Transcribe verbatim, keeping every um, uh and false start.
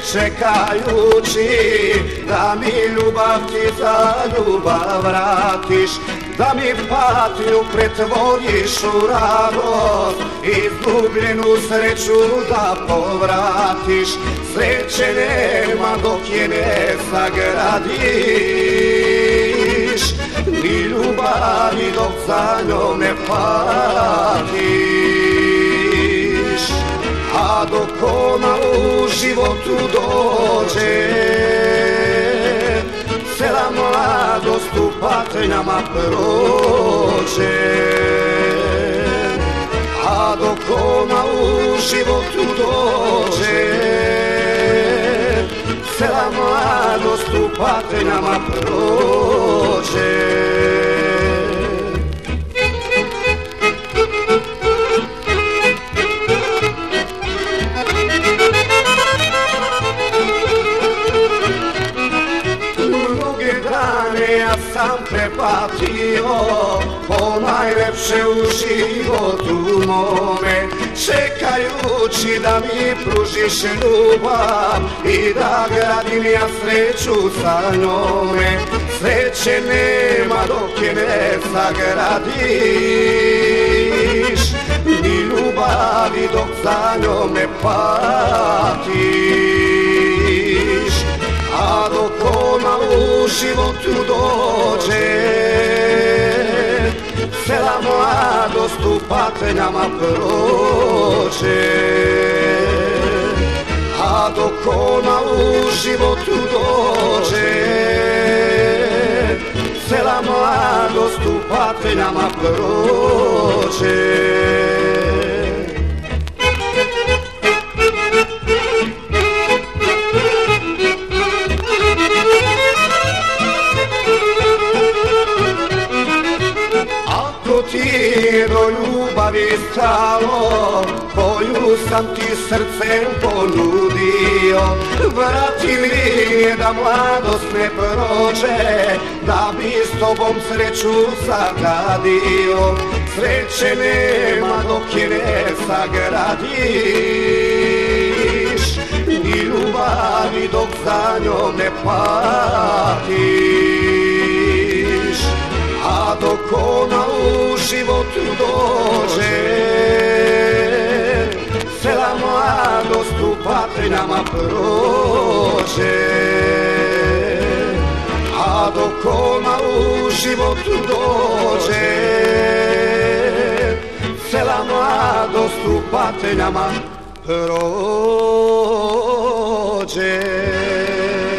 čekajući da mi ljubav ti za ljubav vratiš, da mi patnju pretvoriš u radost, izgubljenu sreću da povratiš. Sreće nema dok je ne sagradiš, ni ljubavi dok za njom ne patiš. A dok ona u životu dođe, cela mladost u patnjama prođe. A dok ona u životu dođe, cela mladost u patnjama prođe. Ja sam prepatio ponajlepše u životu mome, čekajući da mi pružiš ljubav i da gradim ja sreću sa njome. Sreće nema dok je ne sagradiš, ni ljubavi dok za njom ne patiš. A dok ona u životu dođe, cela mladost u patnjama prođe. A dok ona u životu dođe, cela mladost u patnjama prođe. Ti do ljubavi stalo, koju sam ti srcem ponudio, vrati mi je da mladost ne prođe, da bi s tobom sreću zagadio. Sreće nema dok je ne sagradiš, ni ljubavi dok za njom ne patiš. A dok ona u životu dođe, cela mladost u patnjama prođe. A dok ona u životu dođe, cela mladost u patnjama prođe.